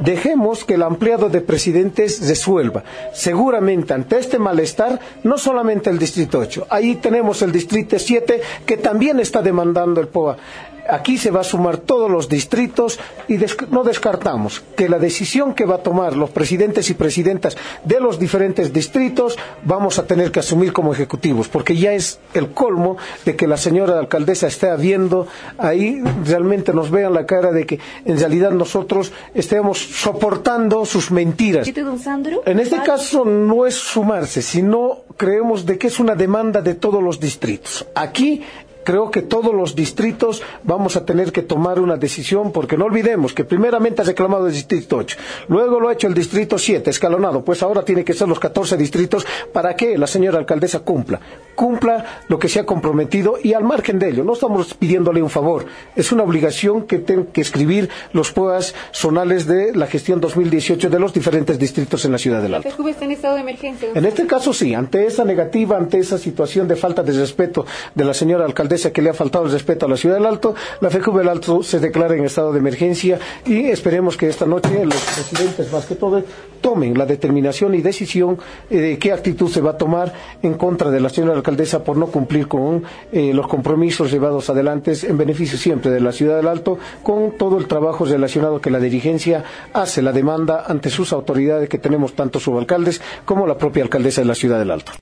dejemos que el ampliado de presidentes resuelva. Seguramente ante este malestar, no solamente el Distrito 8, ahí tenemos el Distrito 7 que también está demandando el POA. Aquí se va a sumar todos los distritos y no descartamos que la decisión que va a tomar los presidentes y presidentas de los diferentes distritos vamos a tener que asumir como ejecutivos, porque ya es el colmo de que la señora alcaldesa esté viendo ahí, realmente nos vean la cara de que en realidad nosotros estemos soportando sus mentiras. En este caso no es sumarse, sino creemos de que es una demanda de todos los distritos. Aquí creo que todos los distritos vamos a tener que tomar una decisión, porque no olvidemos que primeramente ha reclamado el Distrito 8, luego lo ha hecho el Distrito 7, escalonado, pues ahora tiene que ser los 14 distritos para que la señora alcaldesa cumpla lo que se ha comprometido, y al margen de ello, no estamos pidiéndole un favor, es una obligación que tienen que escribir los POAs zonales de la gestión 2018 de los diferentes distritos en la ciudad del Alto. ¿La FEJUVE está en estado de emergencia? En este caso sí, ante esa negativa, ante esa situación de falta de respeto de la señora alcaldesa, que le ha faltado el respeto a la ciudad del Alto, la FEJUVE del Alto se declara en estado de emergencia y esperemos que esta noche los presidentes, más que todo, tomen la determinación y decisión de qué actitud se va a tomar en contra de la señora alcaldesa por no cumplir con los compromisos llevados adelante en beneficio siempre de la ciudad del Alto, con todo el trabajo relacionado que la dirigencia hace la demanda ante sus autoridades, que tenemos tanto subalcaldes como la propia alcaldesa de la ciudad del Alto.